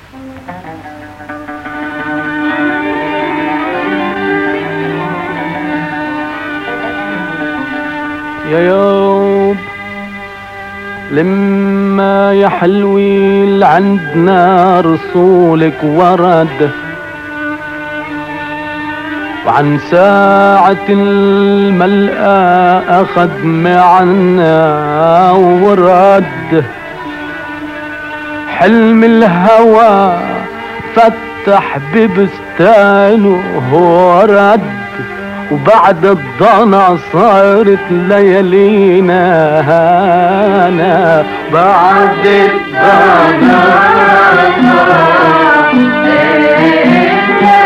يا يوب لما يا حلوي عندنا رسولك ورد، وعن ساعة الملأ أخذ معنا ورد. حلم الهوى فتح ببستانه ورد، وبعد الضنا صارت ليالينا هانا. بعد الضنا صارت ليالينا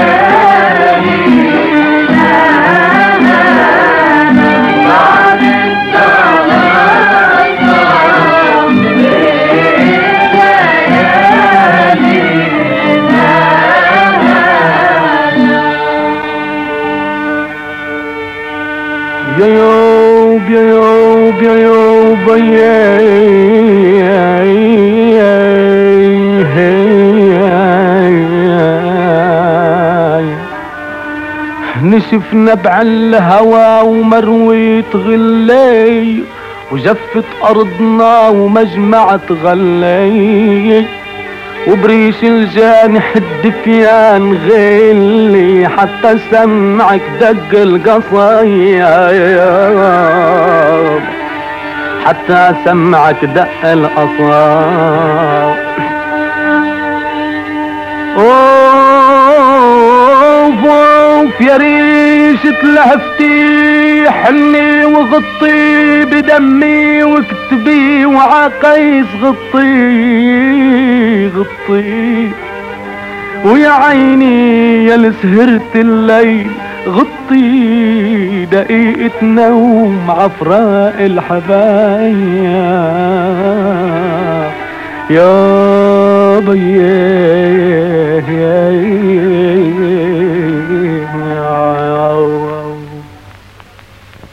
هانا. بعد الضنا صارت ليالينا يا يوب يا يوب يا يوب نشف نبع الهوى ومرويت غلي، وجفت أرضنا ومجمعت غلي، وبريش الجانح الدفيان غلي، حتى سمعك دق القصايد، حتى سمعك دق القصايد. اوف اوف يا ريش تلهفتي حني وغطي بدمي واكتبي وعقيس غطي غطي، ويا عيني يا لسهرت الليل غطي دقيقة نوم عفراء الحبايب. يا بيه يا